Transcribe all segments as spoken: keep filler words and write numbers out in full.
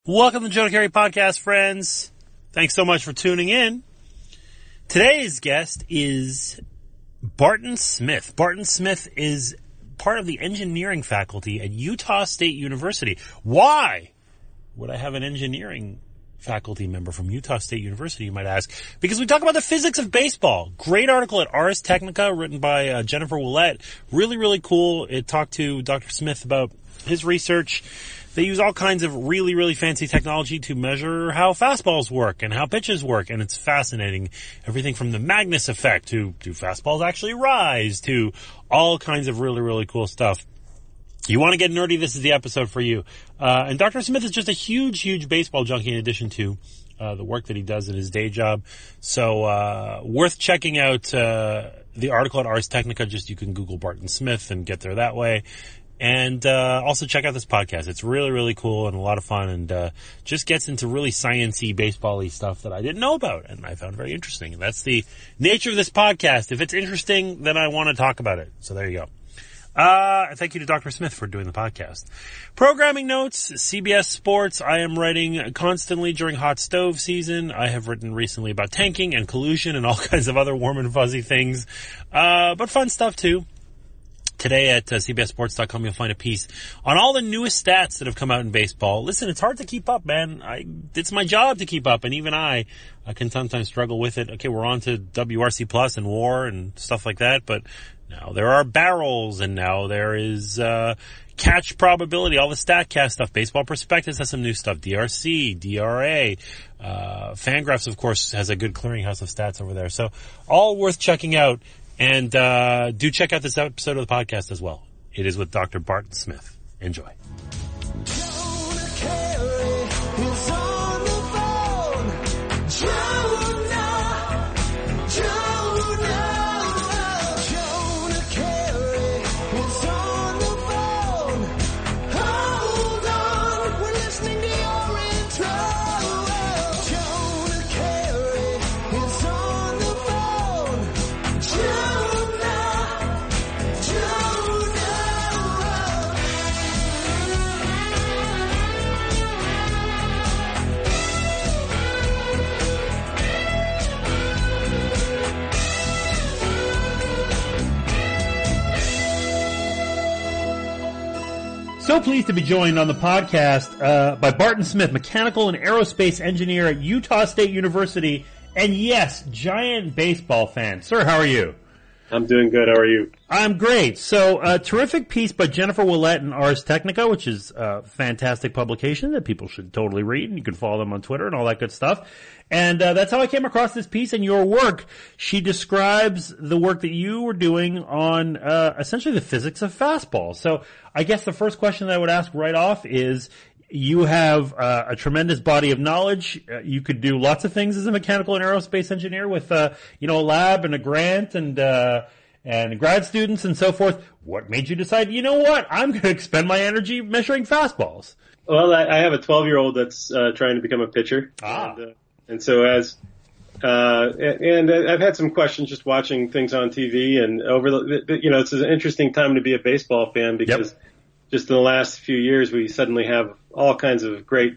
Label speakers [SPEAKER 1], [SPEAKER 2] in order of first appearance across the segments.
[SPEAKER 1] Welcome to the Joe Carey Podcast, friends. Thanks so much for tuning in. Today's guest is Barton Smith. Barton Smith is part of the engineering faculty at Utah State University. Why would I have an engineering faculty member from Utah State University, you might ask? Because we talk about the physics of baseball. Great article at Ars Technica written by uh, Jennifer Willett. Really, really cool. It talked to Doctor Smith about his research. They use all kinds of really, really fancy technology to measure how fastballs work and how pitches work, and it's fascinating. Everything from the Magnus effect to do fastballs actually rise to all kinds of really, really cool stuff. You want to get nerdy, this is the episode for you. Uh, and Doctor Smith is just a huge, huge baseball junkie in addition to uh, the work that he does in his day job. So uh worth checking out uh the article at Ars Technica. Just you can Google Barton Smith and get there that way. And uh also check out this podcast. It's really, really cool and a lot of fun, and uh just gets into really science-y, baseball-y stuff that I didn't know about and I found very interesting. And that's the nature of this podcast. If it's interesting, then I want to talk about it. So there you go. Uh thank you to Doctor Smith for doing the podcast. Programming notes, C B S Sports. I am writing constantly during hot stove season. I have written recently about tanking and collusion and all kinds of other warm and fuzzy things. Uh but fun stuff too. Today at uh, C B S Sports dot com, you'll find a piece on all the newest stats that have come out in baseball. Listen, it's hard to keep up, man. I, it's my job to keep up, and even I, I can sometimes struggle with it. Okay, we're on to W R C Plus and WAR and stuff like that, but now there are barrels, and now there is uh catch probability, all the StatCast stuff. Baseball Prospectus has some new stuff. D R C, D R A, uh Fangraphs, of course, has a good clearinghouse of stats over there. So all worth checking out. And uh do check out this episode of the podcast as well. It is with Doctor Barton Smith. Enjoy. So pleased to be joined on the podcast uh, by Barton Smith, mechanical and aerospace engineer at Utah State University, and yes, giant baseball fan. Sir, how are you?
[SPEAKER 2] I'm doing good. How are you?
[SPEAKER 1] I'm great. So a uh, terrific piece by Jennifer Willett in Ars Technica, which is a fantastic publication that people should totally read, and you can follow them on Twitter and all that good stuff. And uh, that's how I came across this piece and your work. She describes the work that you were doing on uh, essentially the physics of fastballs. So I guess the first question that I would ask right off is, you have uh, a tremendous body of knowledge. Uh, you could do lots of things as a mechanical and aerospace engineer with, uh, you know, a lab and a grant and uh, and grad students and so forth. What made you decide, you know what, I'm going to expend my energy measuring fastballs?
[SPEAKER 2] Well, I, I have a twelve-year-old that's uh, trying to become a pitcher.
[SPEAKER 1] Ah.
[SPEAKER 2] And, uh, and so as uh, and, and I've had some questions just watching things on T V, and over the, you know, it's an interesting time to be a baseball fan because yep. just in the last few years, we suddenly have all kinds of great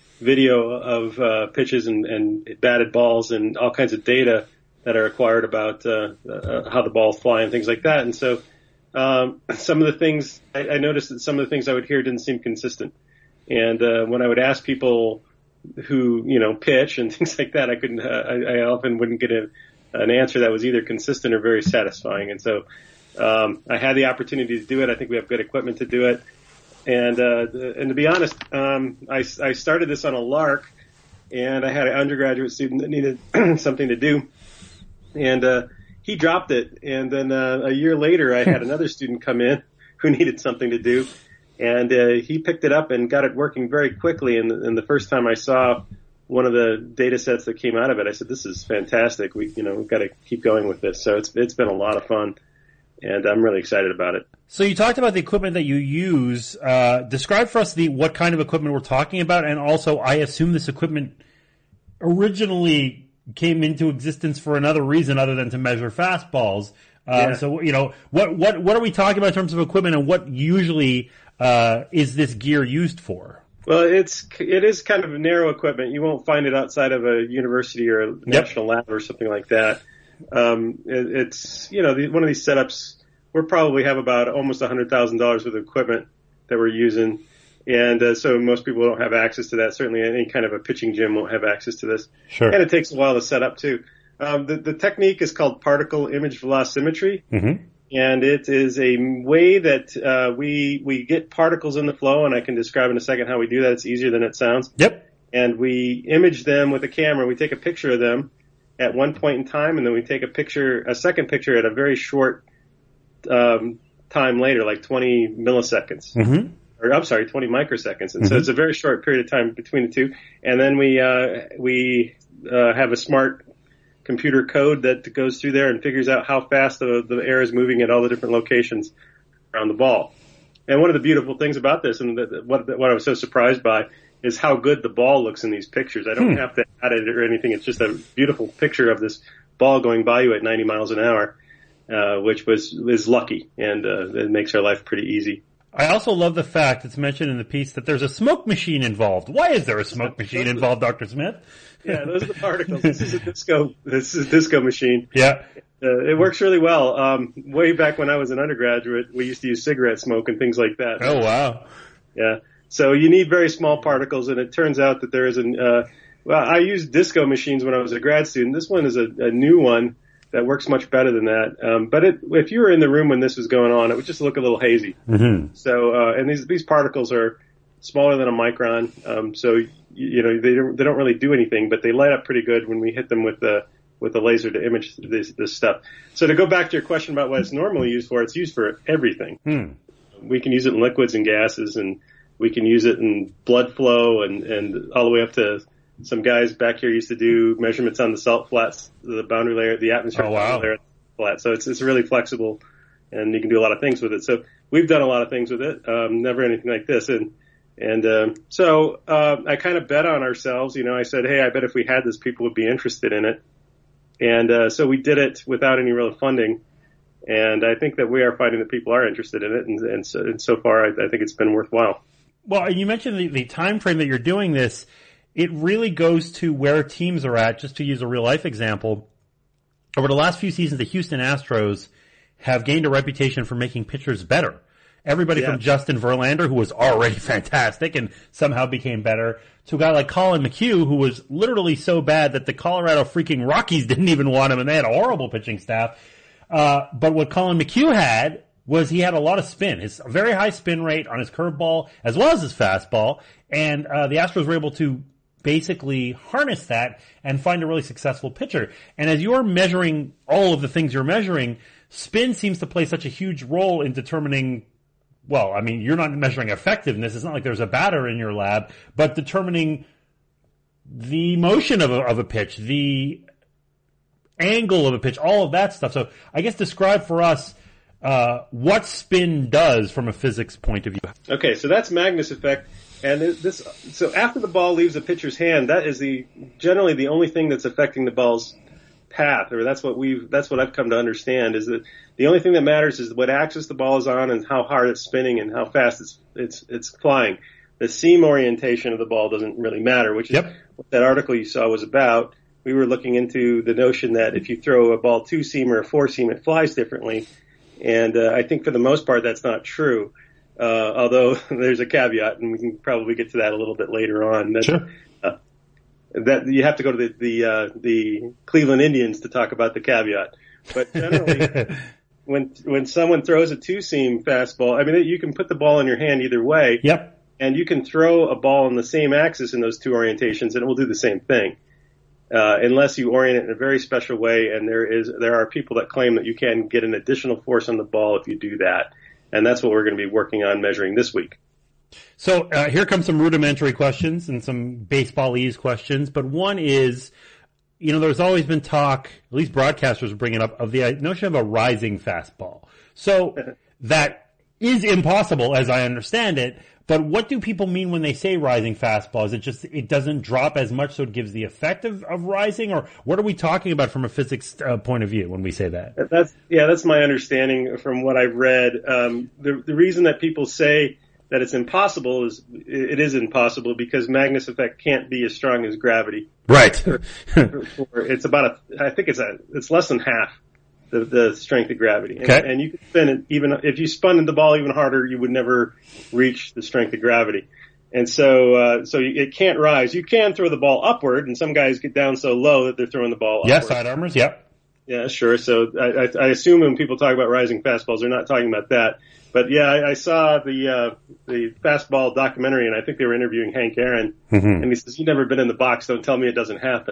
[SPEAKER 2] video of uh, pitches and, and batted balls and all kinds of data that are acquired about uh, uh, how the balls fly and things like that. And so um, some of the things, I, I noticed that some of the things I would hear didn't seem consistent. And uh, when I would ask people who, you know, pitch and things like that, I couldn't, uh, I, I often wouldn't get a, an answer that was either consistent or very satisfying. And so um, I had the opportunity to do it. I think we have good equipment to do it. And, uh, and to be honest, um, I, I started this on a lark, and I had an undergraduate student that needed something to do, and, uh, he dropped it. And then, uh, a year later, I had another student come in who needed something to do, and, uh, he picked it up and got it working very quickly. And, and the first time I saw one of the data sets that came out of it, I said, this is fantastic. We, you know, we've got to keep going with this. So it's, it's been a lot of fun, and I'm really excited about it.
[SPEAKER 1] So you talked about the equipment that you use. Uh, describe for us the what kind of equipment we're talking about, and also I assume this equipment originally came into existence for another reason other than to measure fastballs. Uh, yeah. So you know what what what are we talking about in terms of equipment, and what usually uh, is this gear used for?
[SPEAKER 2] Well, it's it is kind of narrow equipment. You won't find it outside of a university or a national yep. lab or something like that. Um, it, it's you know the, one of these setups. We probably have about almost one hundred thousand dollars worth of equipment that we're using, and uh, so most people don't have access to that. Certainly, any kind of a pitching gym won't have access to this.
[SPEAKER 1] Sure.
[SPEAKER 2] And it takes a while to set up too. Um, the, the technique is called particle image velocimetry.
[SPEAKER 1] Mm-hmm.
[SPEAKER 2] And it is a way that uh, we we get particles in the flow, and I can describe in a second how we do that. It's easier than it sounds.
[SPEAKER 1] Yep.
[SPEAKER 2] And we image them with a camera. We take a picture of them at one point in time, and then we take a picture, a second picture at a very short um, time later, like twenty milliseconds.
[SPEAKER 1] Mm-hmm.
[SPEAKER 2] Or I'm sorry, twenty microseconds. And
[SPEAKER 1] mm-hmm.
[SPEAKER 2] so it's a very short period of time between the two. And then we uh, we uh, have a smart computer code that goes through there and figures out how fast the, the air is moving at all the different locations around the ball. And one of the beautiful things about this, and the, what, what I was so surprised by, is how good the ball looks in these pictures. I don't hmm. have to add it or anything. It's just a beautiful picture of this ball going by you at ninety miles an hour, uh, which was is lucky, and uh, it makes our life pretty easy.
[SPEAKER 1] I also love the fact it's mentioned in the piece that there's a smoke machine involved. Why is there a smoke machine involved, Doctor Smith?
[SPEAKER 2] Yeah, those are the particles. This is a disco. This is a disco machine.
[SPEAKER 1] Yeah,
[SPEAKER 2] uh, it works really well. Um, way back when I was an undergraduate, we used to use cigarette smoke and things like that.
[SPEAKER 1] Oh wow.
[SPEAKER 2] Yeah. So you need very small particles, and it turns out that there is an. Uh, well, I used disco machines when I was a grad student. This one is a, a new one that works much better than that. Um, but it, if you were in the room when this was going on, it would just look a little hazy.
[SPEAKER 1] Mm-hmm.
[SPEAKER 2] So, uh, and these these particles are smaller than a micron. Um, so you, you know they don't they don't really do anything, but they light up pretty good when we hit them with the with the laser to image this this stuff. So to go back to your question about what it's normally used for, it's used for everything.
[SPEAKER 1] Hmm.
[SPEAKER 2] We can use it in liquids and gases, and we can use it in blood flow, and and all the way up to. Some guys back here used to do measurements on the salt flats, the boundary layer, the atmospheric
[SPEAKER 1] oh, wow.
[SPEAKER 2] boundary layer flat. So it's it's really flexible, and you can do a lot of things with it. So we've done a lot of things with it. Um, never anything like this. And and um, so uh, I kind of bet on ourselves. You know, I said, hey, I bet if we had this, people would be interested in it. And uh, so we did it without any real funding. And I think that we are finding that people are interested in it. And, and, so, and so far, I, I think it's been worthwhile.
[SPEAKER 1] Well, you mentioned the, the time frame that you're doing this. It really goes to where teams are at. Just to use a real-life example, over the last few seasons, the Houston Astros have gained a reputation for making pitchers better. Everybody yeah. from Justin Verlander, who was already fantastic and somehow became better, to a guy like Colin McHugh, who was literally so bad that the Colorado freaking Rockies didn't even want him, and they had a horrible pitching staff. Uh, but what Colin McHugh had was he had a lot of spin, his very high spin rate on his curveball as well as his fastball, and uh, the Astros were able to basically harness that and find a really successful pitcher. And as you're measuring all of the things you're measuring, spin seems to play such a huge role in determining, well, I mean, you're not measuring effectiveness. It's not like there's a batter in your lab, but determining the motion of a, of a pitch, the angle of a pitch, all of that stuff. So I guess describe for us uh, what spin does from a physics point of view.
[SPEAKER 2] Okay, so that's Magnus effect. And this, so after the ball leaves the pitcher's hand, that is the generally the only thing that's affecting the ball's path, or that's what we've that's what I've come to understand, is that the only thing that matters is what axis the ball is on and how hard it's spinning and how fast it's it's it's flying. The seam orientation of the ball doesn't really matter, which is
[SPEAKER 1] yep.
[SPEAKER 2] what that article you saw was about. We were looking into the notion that if you throw a ball two seam or a four seam, it flies differently, and uh, I think for the most part that's not true. Uh, although there's a caveat, and we can probably get to that a little bit later on. That,
[SPEAKER 1] sure.
[SPEAKER 2] Uh, that you have to go to the the, uh, the Cleveland Indians to talk about the caveat. But generally, when when someone throws a two seam fastball, I mean, you can put the ball in your hand either way.
[SPEAKER 1] Yep.
[SPEAKER 2] And you can throw a ball on the same axis in those two orientations, and it will do the same thing. Uh, unless you orient it in a very special way, and there is there are people that claim that you can get an additional force on the ball if you do that. And that's what we're going to be working on measuring this week.
[SPEAKER 1] So uh, here come some rudimentary questions and some baseball-ese questions. But one is, you know, there's always been talk, at least broadcasters bring it up, of the notion of a rising fastball. So that is impossible, as I understand it. But what do people mean when they say rising fastball? Is it just it doesn't drop as much, so it gives the effect of, of rising? Or what are we talking about from a physics uh, point of view when we say that?
[SPEAKER 2] That's yeah, that's my understanding from what I've read. Um, the, the reason that people say that it's impossible is it is impossible because Magnus effect can't be as strong as gravity.
[SPEAKER 1] Right.
[SPEAKER 2] It's about a, I think it's a, it's less than half the, the strength of gravity. And,
[SPEAKER 1] okay.
[SPEAKER 2] and you can spin it even, if you spun the ball even harder, you would never reach the strength of gravity. And so, uh, so it can't rise. You can throw the ball upward, and some guys get down so low that they're throwing the ball upward.
[SPEAKER 1] Yeah, side armors, yep.
[SPEAKER 2] Yeah, sure. So I, I, I assume when people talk about rising fastballs, they're not talking about that. But yeah, I, I saw the uh, the fastball documentary, and I think they were interviewing Hank Aaron, mm-hmm. and he says, "You've never been in the box. Don't tell me it doesn't happen."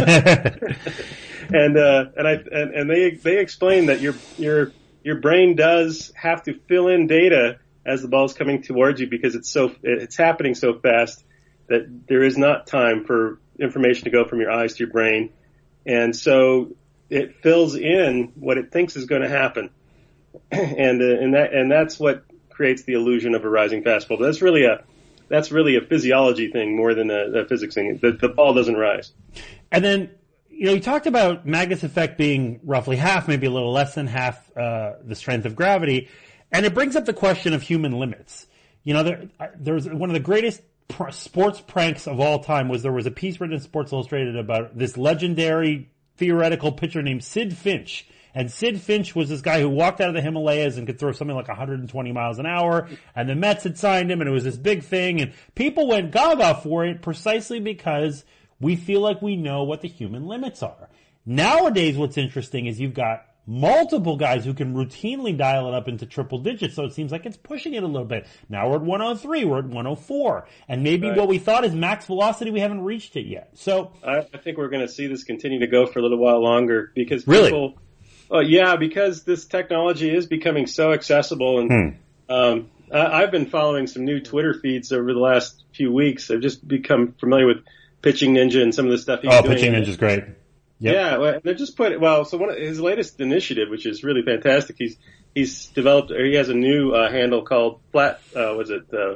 [SPEAKER 2] and uh, and I and, and they they explain that your your your brain does have to fill in data as the ball's coming towards you because it's so it's happening so fast that there is not time for information to go from your eyes to your brain, and so it fills in what it thinks is going to happen. And, uh, and that, and that's what creates the illusion of a rising fastball. But that's really a, that's really a physiology thing more than a, a physics thing. The, the ball doesn't rise.
[SPEAKER 1] And then, you know, you talked about Magnus effect being roughly half, maybe a little less than half, uh, the strength of gravity. And it brings up the question of human limits. You know, there, there's one of the greatest pr- sports pranks of all time was there was a piece written in Sports Illustrated about this legendary theoretical pitcher named Sid Finch. And Sid Finch was this guy who walked out of the Himalayas and could throw something like one hundred twenty miles an hour. And the Mets had signed him, and it was this big thing. And people went gaga for it precisely because we feel like we know what the human limits are. Nowadays, what's interesting is you've got multiple guys who can routinely dial it up into triple digits. So it seems like it's pushing it a little bit. Now we're at one oh three, we're at one oh four. And maybe right. what we thought is max velocity, we haven't reached it yet. So
[SPEAKER 2] I, I think we're going to see this continue to go for a little while longer because
[SPEAKER 1] really?
[SPEAKER 2] people... Well, yeah, because this technology is becoming so accessible, and hmm. um, I, I've been following some new Twitter feeds over the last few weeks. I've just become familiar with Pitching Ninja and some of the stuff he's
[SPEAKER 1] oh,
[SPEAKER 2] doing.
[SPEAKER 1] Oh, Pitching Ninja's great. Yep.
[SPEAKER 2] Yeah, well, they're just put well. So one of his latest initiative, which is really fantastic, he's he's developed, or he has a new uh, handle called Flat. Uh, was it uh,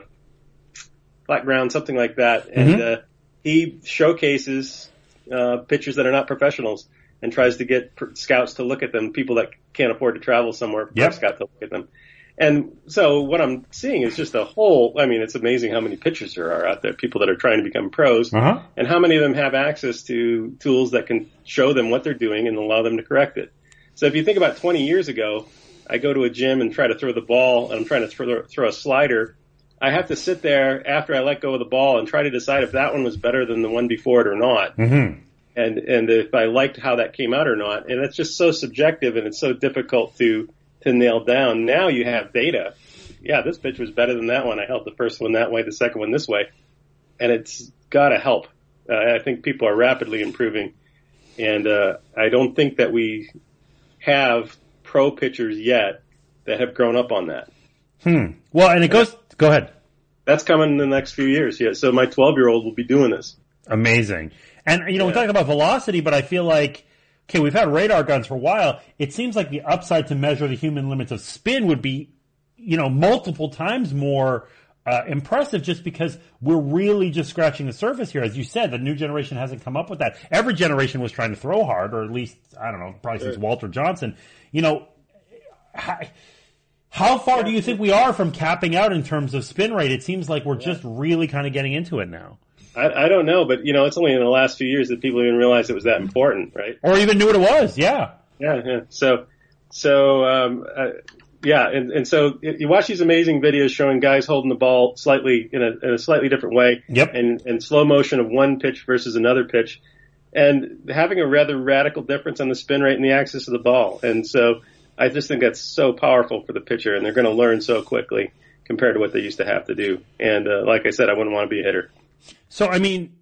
[SPEAKER 2] Flat Ground, something like that, and mm-hmm. uh, he showcases uh, pitchers that are not professionals. And tries to get scouts to look at them, people that can't afford to travel somewhere for yep. a scout to look at them. And so what I'm seeing is just a whole, I mean, it's amazing how many pitchers there are out there, people that are trying to become pros, uh-huh. and how many of them have access to tools that can show them what they're doing and allow them to correct it. So if you think about twenty years ago, I go to a gym and try to throw the ball, and I'm trying to throw, throw a slider. I have to sit there after I let go of the ball and try to decide if that one was better than the one before it or not.
[SPEAKER 1] Mm-hmm.
[SPEAKER 2] And, and if I liked how that came out or not. And it's just so subjective and it's so difficult to, to nail down. Now you have data. Yeah, this pitch was better than that one. I held the first one that way, the second one this way. And it's gotta help. Uh, I think people are rapidly improving. And, uh, I don't think that we have pro pitchers yet that have grown up on that.
[SPEAKER 1] Hmm. Well, and it goes, go ahead.
[SPEAKER 2] That's coming in the next few years. Yeah. So my twelve year old will be doing this.
[SPEAKER 1] Amazing. And, you know, yeah. we're talking about velocity, but I feel like, okay, we've had radar guns for a while. It seems like the upside to measure the human limits of spin would be, you know, multiple times more uh, impressive just because we're really just scratching the surface here. As you said, the new generation hasn't come up with that. Every generation was trying to throw hard, or at least, I don't know, probably since Walter Johnson. You know, how, how far do you think we are from capping out in terms of spin rate? It seems like we're just really kind of getting into it now.
[SPEAKER 2] I, I don't know, but, you know, it's only in the last few years that people even realized it was that important, right?
[SPEAKER 1] Or even knew what it was, yeah.
[SPEAKER 2] Yeah, yeah. So, so, um, uh, yeah, and, and so you watch these amazing videos showing guys holding the ball slightly, in a, in a slightly different way.
[SPEAKER 1] Yep.
[SPEAKER 2] And, and slow motion of one pitch versus another pitch. And having a rather radical difference on the spin rate and the axis of the ball. And so I just think that's so powerful for the pitcher, and they're going to learn so quickly compared to what they used to have to do. And, uh, like I said, I wouldn't want to be a hitter.
[SPEAKER 1] So, I mean,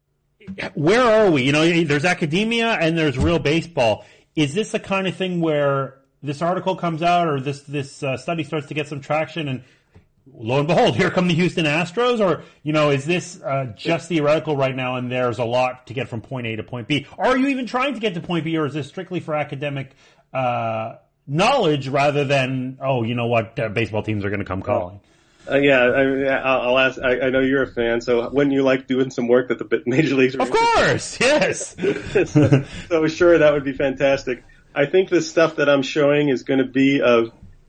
[SPEAKER 1] where are we? You know, there's academia and there's real baseball. Is this the kind of thing where this article comes out or this this uh, study starts to get some traction and lo and behold, here come the Houston Astros? Or, you know, is this uh, just theoretical right now and there's a lot to get from point A to point B? Are you even trying to get to point B, or is this strictly for academic uh, knowledge rather than, oh, you know what, uh, baseball teams are going to come calling?
[SPEAKER 2] Uh, yeah, I, I'll ask. I, I know you're a fan, so wouldn't you like doing some work that the major leagues are?
[SPEAKER 1] Of course, yes.
[SPEAKER 2] so, so sure, that would be fantastic. I think the stuff that I'm showing is going to be of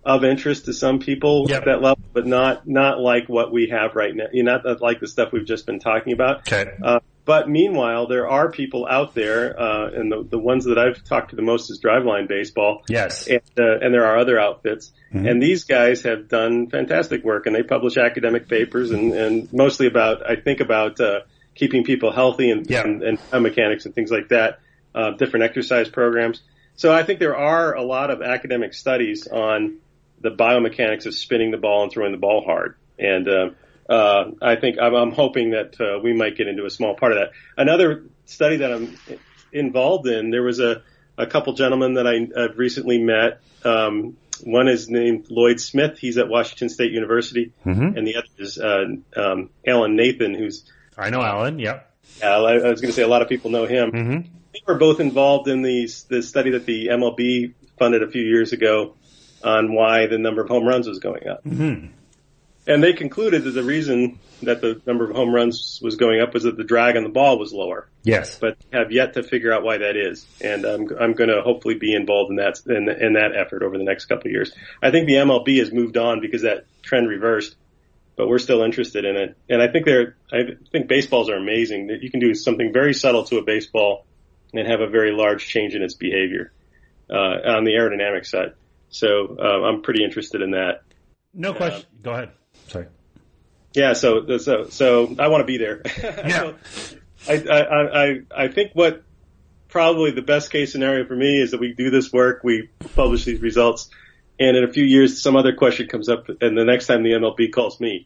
[SPEAKER 2] of interest to some people
[SPEAKER 1] yep.
[SPEAKER 2] at that level, but not not like what we have right now. You know, not like the stuff we've just been talking about.
[SPEAKER 1] Okay.
[SPEAKER 2] Uh, but meanwhile, there are people out there, uh, and the the ones that I've talked to the most is Driveline Baseball.
[SPEAKER 1] Yes.
[SPEAKER 2] And, uh, and there are other outfits,
[SPEAKER 1] mm-hmm.
[SPEAKER 2] and these guys have done fantastic work, and they publish academic papers, and, and mostly about, I think about uh, keeping people healthy and
[SPEAKER 1] yeah.
[SPEAKER 2] and, and biomechanics and things like that, uh, different exercise programs. So I think there are a lot of academic studies on the biomechanics of spinning the ball and throwing the ball hard. And, uh, uh, I think I'm, I'm hoping that, uh, we might get into a small part of that. Another study that I'm involved in, there was a, a couple gentlemen that I, I've recently met. Um, one is named Lloyd Smith. He's at Washington State University.
[SPEAKER 1] Mm-hmm.
[SPEAKER 2] And the other is, uh, um, Alan Nathan, who's,
[SPEAKER 1] I know Alan. Yep.
[SPEAKER 2] Uh, I, I was going to say a lot of people know him.
[SPEAKER 1] Mm-hmm.
[SPEAKER 2] They were both involved in the, the study that the M L B funded a few years ago on why the number of home runs was going up.
[SPEAKER 1] Mm-hmm.
[SPEAKER 2] And they concluded that the reason that the number of home runs was going up was that the drag on the ball was lower.
[SPEAKER 1] Yes.
[SPEAKER 2] But have yet to figure out why that is. And I'm, I'm going to hopefully be involved in that, in, in that effort over the next couple of years. I think the M L B has moved on because that trend reversed, but we're still interested in it. And I think they're, I think baseballs are amazing, that you can do something very subtle to a baseball and have a very large change in its behavior, uh, on the aerodynamic side. So, uh, I'm pretty interested in that.
[SPEAKER 1] No question. Uh, Go ahead. Sorry.
[SPEAKER 2] Yeah. So, so, so I want to be there.
[SPEAKER 1] Yeah.
[SPEAKER 2] I, I, I, I think what probably the best case scenario for me is that we do this work, we publish these results, and in a few years some other question comes up, and the next time the M L B calls me.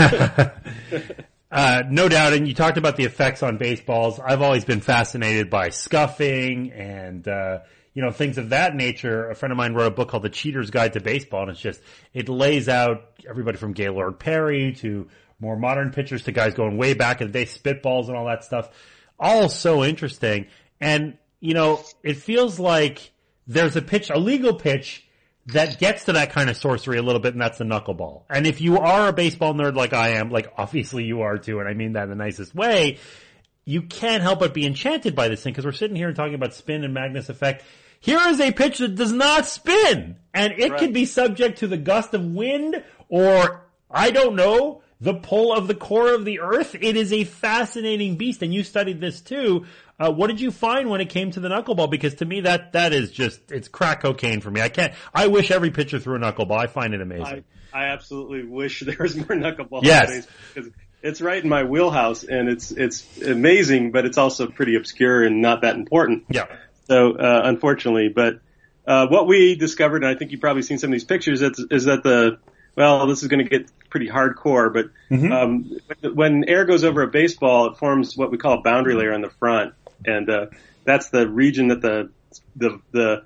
[SPEAKER 1] Uh, no doubt, and you talked about the effects on baseballs. I've always been fascinated by scuffing and, uh, you know, things of that nature. A friend of mine wrote a book called The Cheater's Guide to Baseball, and it's just, it lays out everybody from Gaylord Perry to more modern pitchers to guys going way back in the day, spitballs and all that stuff. All so interesting. And, you know, it feels like there's a pitch, a legal pitch, that gets to that kind of sorcery a little bit, and that's the knuckleball. And if you are a baseball nerd like I am, like obviously you are too, and I mean that in the nicest way, you can't help but be enchanted by this thing, because we're sitting here and talking about spin and Magnus effect. Here is a pitch that does not spin, and it right. could be subject to the gust of wind or, I don't know, the pull of the core of the earth. It is a fascinating beast, and you studied this too. Uh, what did you find when it came to the knuckleball? Because to me, that, that is just, it's crack cocaine for me. I can't, I wish every pitcher threw a knuckleball. I find it amazing.
[SPEAKER 2] I, I absolutely wish there was more knuckleball.
[SPEAKER 1] Yes.
[SPEAKER 2] Because it's right in my wheelhouse, and it's, it's amazing, but it's also pretty obscure and not that important.
[SPEAKER 1] Yeah.
[SPEAKER 2] So, uh, unfortunately, but, uh, what we discovered, and I think you've probably seen some of these pictures, is, is that the, well, this is going to get pretty hardcore, but, mm-hmm. um, when air goes over a baseball, it forms what we call a boundary layer on the front. And, uh, that's the region that the, the, the,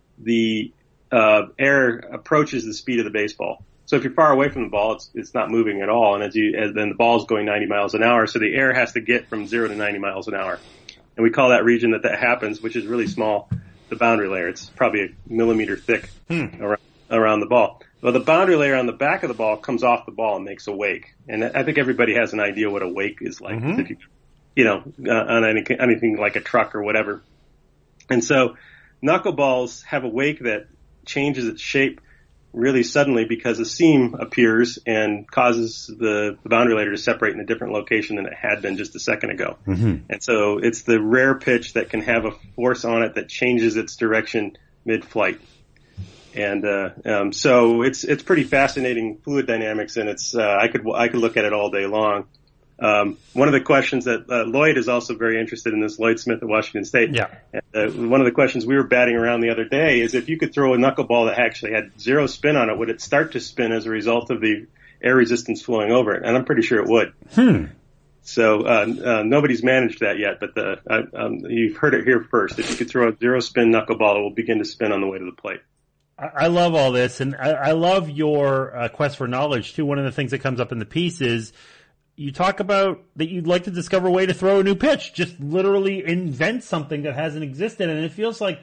[SPEAKER 2] the, uh, air approaches the speed of the baseball. So if you're far away from the ball, it's, it's not moving at all. And as you, as then the ball's going ninety miles an hour. So the air has to get from zero to ninety miles an hour. And we call that region that that happens, which is really small, the boundary layer. It's probably a millimeter thick hmm. around, around the ball. Well, the boundary layer on the back of the ball comes off the ball and makes a wake. And I think everybody has an idea what a wake is like. Mm-hmm. If you, you know, uh, on any, anything like a truck or whatever. And so knuckleballs have a wake that changes its shape really suddenly because a seam appears and causes the, the boundary layer to separate in a different location than it had been just a second ago. Mm-hmm. And so it's the rare pitch that can have a force on it that changes its direction mid-flight. And, uh, um, so it's, it's pretty fascinating fluid dynamics, and it's, uh, I could, I could look at it all day long. Um, one of the questions that, uh, Lloyd is also very interested in this, Lloyd Smith at Washington State.
[SPEAKER 1] Yeah.
[SPEAKER 2] And, uh, one of the questions we were batting around the other day is if you could throw a knuckleball that actually had zero spin on it, would it start to spin as a result of the air resistance flowing over it? And I'm pretty sure it would.
[SPEAKER 1] Hmm.
[SPEAKER 2] So, uh, uh, nobody's managed that yet, but the, uh, um, you've heard it here first. If you could throw a zero spin knuckleball, it will begin to spin on the way to the plate.
[SPEAKER 1] I love all this, and I, I love your uh, quest for knowledge too. One of the things that comes up in the piece is you talk about that you'd like to discover a way to throw a new pitch, just literally invent something that hasn't existed. And it feels like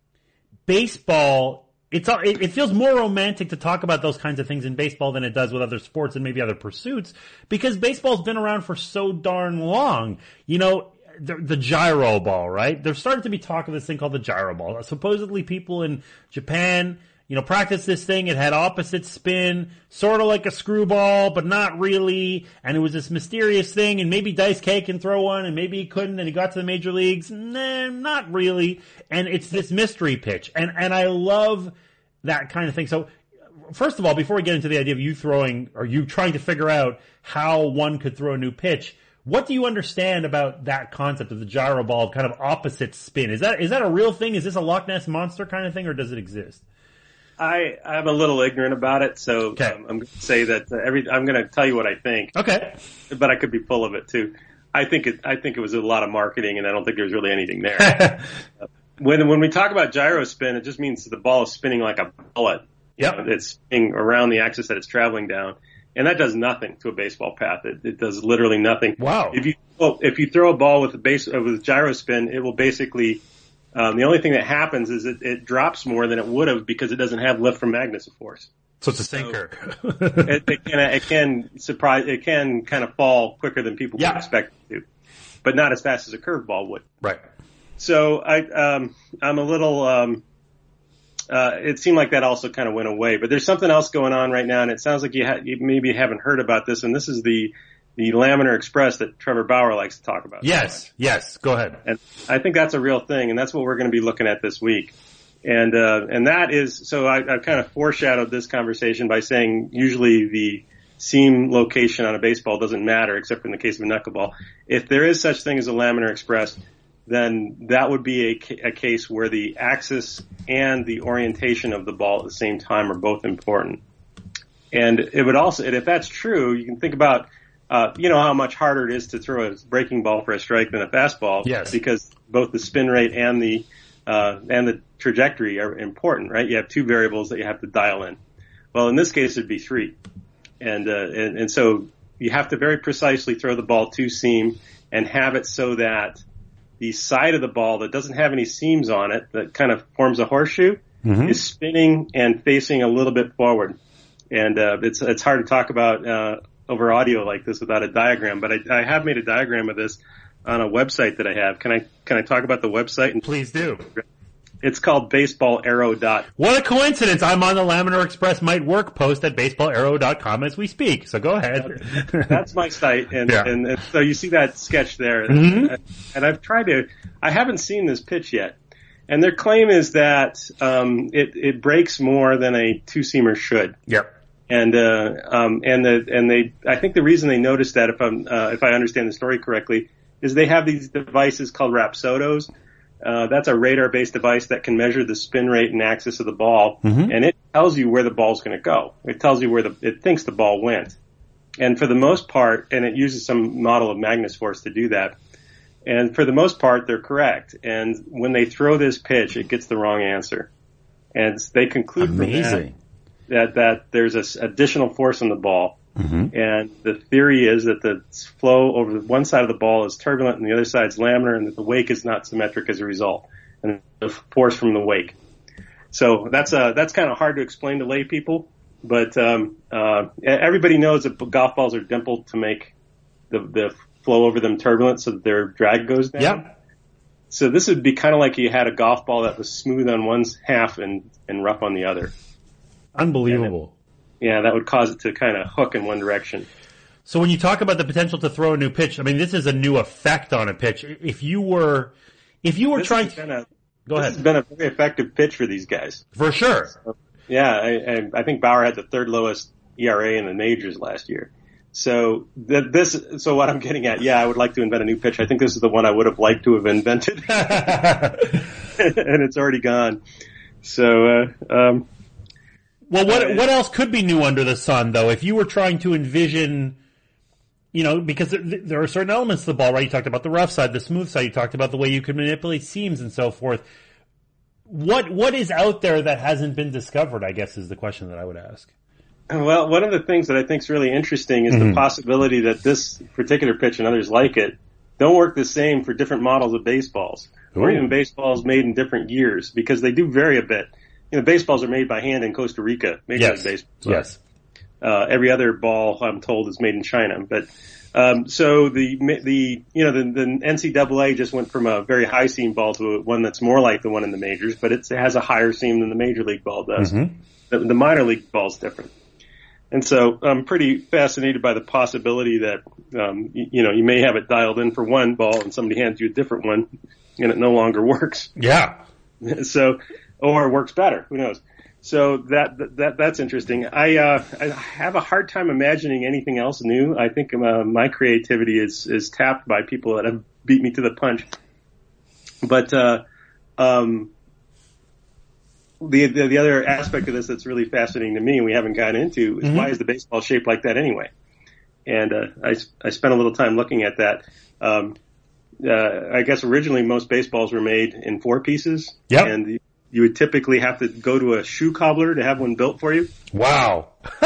[SPEAKER 1] baseball, it's it, it feels more romantic to talk about those kinds of things in baseball than it does with other sports and maybe other pursuits, because baseball's been around for so darn long. You know, the, the gyro ball, right? There's starting to be talk of this thing called the gyro ball. Supposedly people in Japan, you know, practiced this thing. It had opposite spin, sort of like a screwball, but not really. And it was this mysterious thing. And maybe Dice K can throw one, and maybe he couldn't. And he got to the major leagues. Nah, not really. And it's this mystery pitch. And, and I love that kind of thing. So first of all, before we get into the idea of you throwing, or you trying to figure out how one could throw a new pitch, what do you understand about that concept of the gyro ball, kind of opposite spin? Is that is that a real thing? Is this a Loch Ness Monster kind of thing, or does it exist?
[SPEAKER 2] I, I'm a little ignorant about it, so
[SPEAKER 1] okay.
[SPEAKER 2] um, I'm going to say that uh, every. I'm going to tell you what I think.
[SPEAKER 1] Okay,
[SPEAKER 2] but I could be full of it too. I think it. I think it was a lot of marketing, and I don't think there's really anything there. uh, when when we talk about gyro spin, it just means the ball is spinning like a bullet.
[SPEAKER 1] Yep.
[SPEAKER 2] You know, it's spinning around the axis that it's traveling down, and that does nothing to a baseball path. It, it does literally nothing.
[SPEAKER 1] Wow.
[SPEAKER 2] If you well, if you throw a ball with a base uh, with gyro spin, it will basically. Um, the only thing that happens is it, it drops more than it would have because it doesn't have lift from magnetoforce.
[SPEAKER 1] So it's a sinker.
[SPEAKER 2] So it, it can it can surprise it can kind of fall quicker than people
[SPEAKER 1] yeah.
[SPEAKER 2] would expect it to, but not as fast as a curveball would.
[SPEAKER 1] Right.
[SPEAKER 2] So I um, I'm a little. Um, uh, it seemed like that also kind of went away, but there's something else going on right now, and it sounds like you, ha- you maybe haven't heard about this, and this is the. The Laminar Express that Trevor Bauer likes to talk about.
[SPEAKER 1] Yes, so yes, go ahead.
[SPEAKER 2] And I think that's a real thing, and that's what we're going to be looking at this week. And uh, and that is, so I, I've kind of foreshadowed this conversation by saying usually the seam location on a baseball doesn't matter, except in the case of a knuckleball. If there is such thing as a Laminar Express, then that would be a, a case where the axis and the orientation of the ball at the same time are both important. And it would also, and if that's true, you can think about Uh, you know how much harder it is to throw a breaking ball for a strike than a fastball.
[SPEAKER 1] Yes.
[SPEAKER 2] Because both the spin rate and the uh, and the trajectory are important, right? You have two variables that you have to dial in. Well, in this case, it'd be three, and uh, and, and so you have to very precisely throw the ball to seam and have it so that the side of the ball that doesn't have any seams on it, that kind of forms a horseshoe, mm-hmm. is spinning and facing a little bit forward. And uh, it's it's hard to talk about. Uh, over audio like this without a diagram, but I, I have made a diagram of this on a website that I have. Can I can I talk about the website?
[SPEAKER 1] Please do.
[SPEAKER 2] It's called baseball arrow dot com.
[SPEAKER 1] What a coincidence! I'm on the Laminar Express Might Work post at baseball arrow dot com as we speak. So go ahead.
[SPEAKER 2] That's my site, and,
[SPEAKER 1] yeah.
[SPEAKER 2] and, and so you see that sketch there.
[SPEAKER 1] Mm-hmm.
[SPEAKER 2] And I've tried to. I haven't seen this pitch yet, and their claim is that um, it it breaks more than a two seamer should.
[SPEAKER 1] Yep.
[SPEAKER 2] And uh, um, and the and they, I think the reason they noticed that, if I'm uh, if I understand the story correctly, is they have these devices called Rapsodos. Uh, that's a radar-based device that can measure the spin rate and axis of the ball, mm-hmm. and it tells you where the ball's going to go. It tells you where the it thinks the ball went, and for the most part, and it uses some model of Magnusforce to do that. And for the most part, they're correct. And when they throw this pitch, it gets the wrong answer, and they conclude
[SPEAKER 1] Amazing.
[SPEAKER 2] from that. That, that there's a additional force on the ball.
[SPEAKER 1] Mm-hmm.
[SPEAKER 2] And the theory is that the flow over one side of the ball is turbulent and the other side's laminar, and that the wake is not symmetric as a result. And the force from the wake. So that's uh that's kind of hard to explain to lay people, but um, uh, everybody knows that golf balls are dimpled to make the, the flow over them turbulent so that their drag goes down.
[SPEAKER 1] Yep.
[SPEAKER 2] So this would be kind of like you had a golf ball that was smooth on one half and, and rough on the other.
[SPEAKER 1] Unbelievable.
[SPEAKER 2] It, yeah, that would cause it to kind of hook in one direction.
[SPEAKER 1] So when you talk about the potential to throw a new pitch, I mean, this is a new effect on a pitch. If you were, if you were
[SPEAKER 2] this
[SPEAKER 1] trying
[SPEAKER 2] to,
[SPEAKER 1] to,
[SPEAKER 2] a,
[SPEAKER 1] go
[SPEAKER 2] this
[SPEAKER 1] ahead.
[SPEAKER 2] has been a very effective pitch for these guys.
[SPEAKER 1] For sure.
[SPEAKER 2] So, yeah, I, I, I think Bauer had the third lowest E R A in the majors last year. So th- this, so what I'm getting at, yeah, I would like to invent a new pitch. I think this is the one I would have liked to have invented, and it's already gone. So, uh, um,
[SPEAKER 1] well, what
[SPEAKER 2] uh,
[SPEAKER 1] what else could be new under the sun, though? If you were trying to envision, you know, because there, there are certain elements to the ball, right? You talked about the rough side, the smooth side. You talked about the way you could manipulate seams and so forth. What what is out there that hasn't been discovered? I guess is the question that I would ask.
[SPEAKER 2] Well, one of the things that I think is really interesting is mm-hmm. the possibility that this particular pitch and others like it don't work the same for different models of baseballs, Ooh. or even baseballs made in different years, because they do vary a bit. You know, baseballs are made by hand in Costa Rica, Major
[SPEAKER 1] yes.
[SPEAKER 2] League Baseball.
[SPEAKER 1] Yes.
[SPEAKER 2] uh, every other ball, I'm told, is made in China. But um, so the the you know the, the N C double A just went from a very high seam ball to one that's more like the one in the majors, but it's, it has a higher seam than the major league ball does. Mm-hmm. The, the minor league ball is different. And so I'm pretty fascinated by the possibility that, um, you, you know, you may have it dialed in for one ball and somebody hands you a different one and it no longer works.
[SPEAKER 1] Yeah.
[SPEAKER 2] So, or it works better. Who knows? So that, that, that's interesting. I, uh, I have a hard time imagining anything else new. I think, uh, my creativity is, is tapped by people that have beat me to the punch. But, uh, um, The, the the other aspect of this that's really fascinating to me, and we haven't gotten into, is mm-hmm. why is the baseball shaped like that anyway? And uh, I I spent a little time looking at that. Um, uh, I guess originally most baseballs were made in four pieces,
[SPEAKER 1] yep.
[SPEAKER 2] and you, you would typically have to go to a shoe cobbler to have one built for you.
[SPEAKER 1] Wow,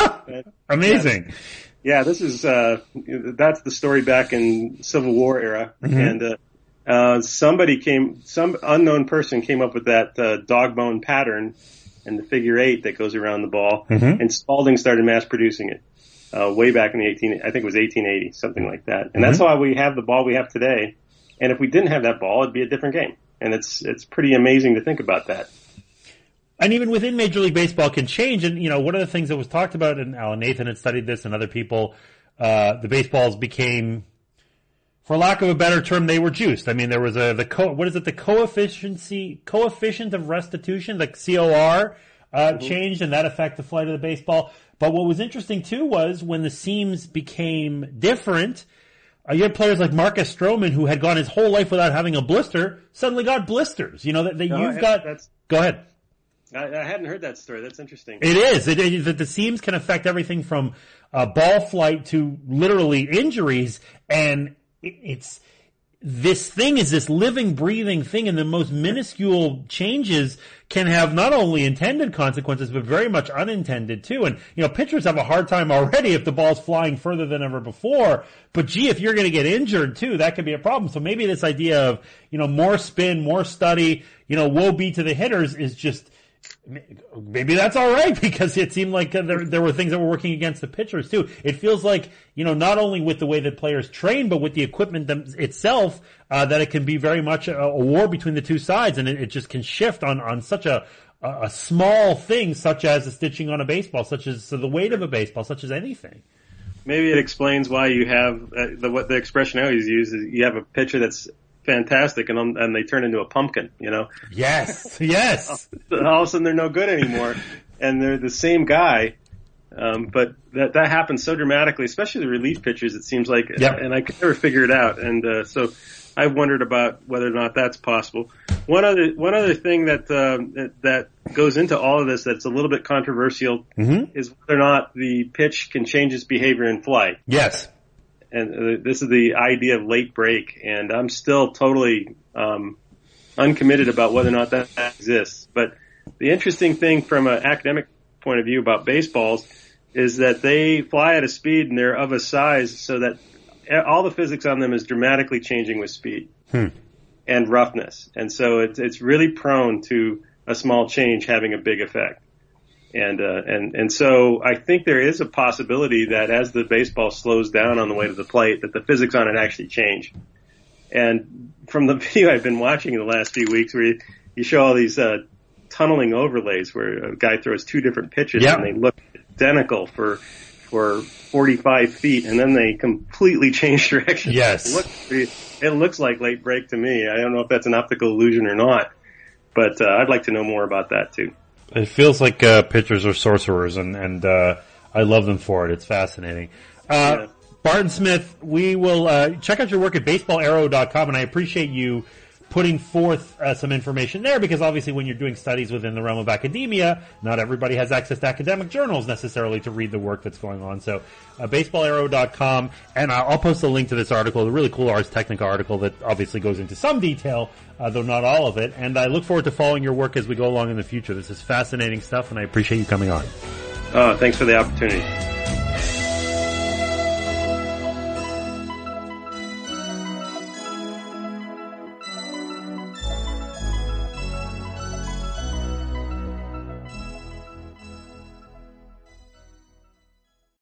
[SPEAKER 1] amazing!
[SPEAKER 2] Yeah, this is uh, that's the story back in Civil War era, mm-hmm. and. Uh, Uh, somebody came, some unknown person came up with that, uh, dog bone pattern and the figure eight that goes around the ball. Mm-hmm. And Spalding started mass producing it, uh, way back in the eighteen, I think it was eighteen eighty, something like that. And mm-hmm. that's why we have the ball we have today. And if we didn't have that ball, it'd be a different game. And it's, it's pretty amazing to think about that.
[SPEAKER 1] And even within Major League Baseball can change. And, you know, one of the things that was talked about, and Alan Nathan had studied this and other people, uh, the baseballs became, for lack of a better term, they were juiced. I mean, there was a, the co, what is it, the coefficiency, coefficient of restitution, the C O R, uh, mm-hmm. changed, and that affected the flight of the baseball. But what was interesting too was when the seams became different, uh, you had players like Marcus Stroman, who had gone his whole life without having a blister, suddenly got blisters. You know, that, that no, you've got, that's, go ahead.
[SPEAKER 2] I, I hadn't heard that story. That's interesting.
[SPEAKER 1] It is. It, it, that the seams can affect everything from, uh, ball flight to literally injuries, and it's, this thing is this living, breathing thing, and the most minuscule changes can have not only intended consequences, but very much unintended too. And, you know, pitchers have a hard time already if the ball's flying further than ever before. But gee, if you're going to get injured too, that could be a problem. So maybe this idea of, you know, more spin, more study, you know, woe be to the hitters is just, maybe that's all right, because it seemed like there there were things that were working against the pitchers too. It feels like, you know, not only with the way that players train, but with the equipment them, itself, uh, that it can be very much a, a war between the two sides, and it, it just can shift on on such a a small thing, such as the stitching on a baseball, such as the weight of a baseball, such as anything.
[SPEAKER 2] Maybe it explains why you have uh, the what the expression I always use is you have a pitcher that's fantastic, and um, and they turn into a pumpkin, you know?
[SPEAKER 1] Yes, yes.
[SPEAKER 2] All of a sudden they're no good anymore, and they're the same guy, um, but that that happens so dramatically, especially the relief pitchers, it seems like,
[SPEAKER 1] yep.
[SPEAKER 2] and I could never figure it out, and uh, so I've wondered about whether or not that's possible. One other one other thing that uh, that, that goes into all of this that's a little bit controversial mm-hmm. is whether or not the pitch can change its behavior in flight.
[SPEAKER 1] Yes.
[SPEAKER 2] And this is the idea of late break, and I'm still totally um, uncommitted about whether or not that exists. But the interesting thing from an academic point of view about baseballs is that they fly at a speed and they're of a size so that all the physics on them is dramatically changing with speed hmm. and roughness. And so it's, it's really prone to a small change having a big effect. And, uh, and, and so I think there is a possibility that as the baseball slows down on the way to the plate, that the physics on it actually change. And from the video I've been watching in the last few weeks where you, you show all these, uh, tunneling overlays where a guy throws two different pitches
[SPEAKER 1] yep.
[SPEAKER 2] and they look identical for, for forty-five feet and then they completely change direction.
[SPEAKER 1] Yes.
[SPEAKER 2] It looks, it looks like late break to me. I don't know if that's an optical illusion or not, but, uh, I'd like to know more about that too.
[SPEAKER 1] It feels like uh, pitchers are sorcerers, and, and uh, I love them for it. It's fascinating. Uh, yeah. Barton Smith, we will uh, check out your work at baseball arrow dot com, and I appreciate you putting forth uh, some information there, because obviously when you're doing studies within the realm of academia, not everybody has access to academic journals necessarily to read the work that's going on. So uh, baseball arrow dot com, and I'll post a link to this article, a really cool Ars Technica article that obviously goes into some detail, uh, though not all of it. And I look forward to following your work as we go along in the future. This is fascinating stuff, and I appreciate you coming on.
[SPEAKER 2] Oh, thanks for the opportunity.